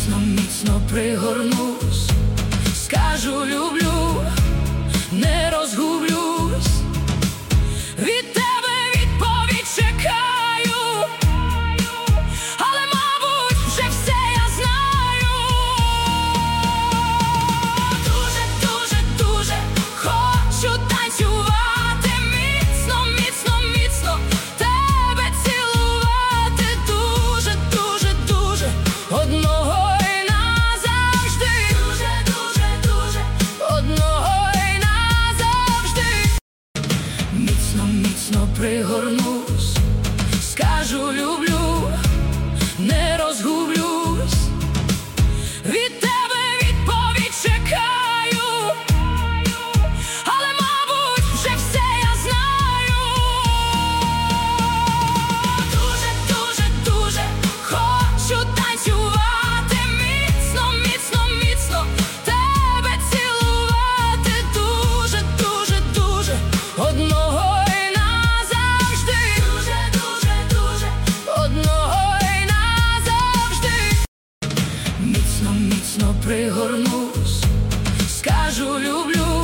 Міцно, міцно пригорнусь, скажу люблю, не розгублюсь. Від тебе відповідь чекаю, але, мабуть, вже все я знаю. Дуже, дуже, дуже хочу танцювати, міцно, міцно, міцно тебе цілувати. Дуже, дуже, дуже одного й назавжди. Дуже, дуже, дуже одного й назавжди. Міцно, міцно пригорнусь, скажу люблю, не розгублюсь. Від тебе відповідь чекаю, але, мабуть, вже все я знаю. Дуже, дуже, дуже хочу танцювати, міцно, міцно, міцно тебе цілувати. Дуже, дуже, дуже одного й назавжди. Дуже, дуже, дуже одного й назавжди. Міцно, міцно пригорнусь, скажу люблю,